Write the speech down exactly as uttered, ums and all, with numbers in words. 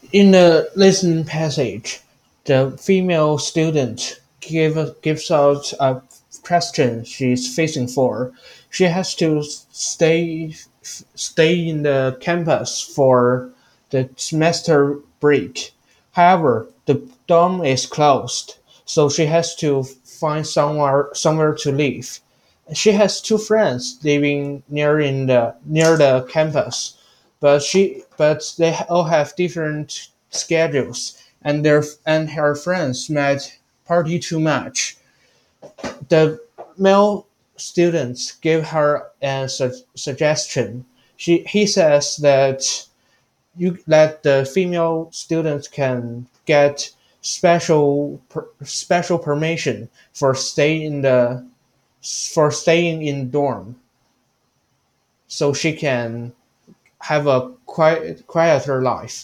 In the listening passage, the female student give, gives out a question she's facing for. She has to stay stay in the campus for the semester break. However, the dorm is closed, so she has to find somewhere somewhere to live. She has two friends living near in the near the campus, but she but they all have different schedules, and their and her friends might party too much. The male students give her a su- suggestion. She he says that you that the female students can get special per, special permission for stay in the for staying in dorm, so she can have a quiet, quieter life.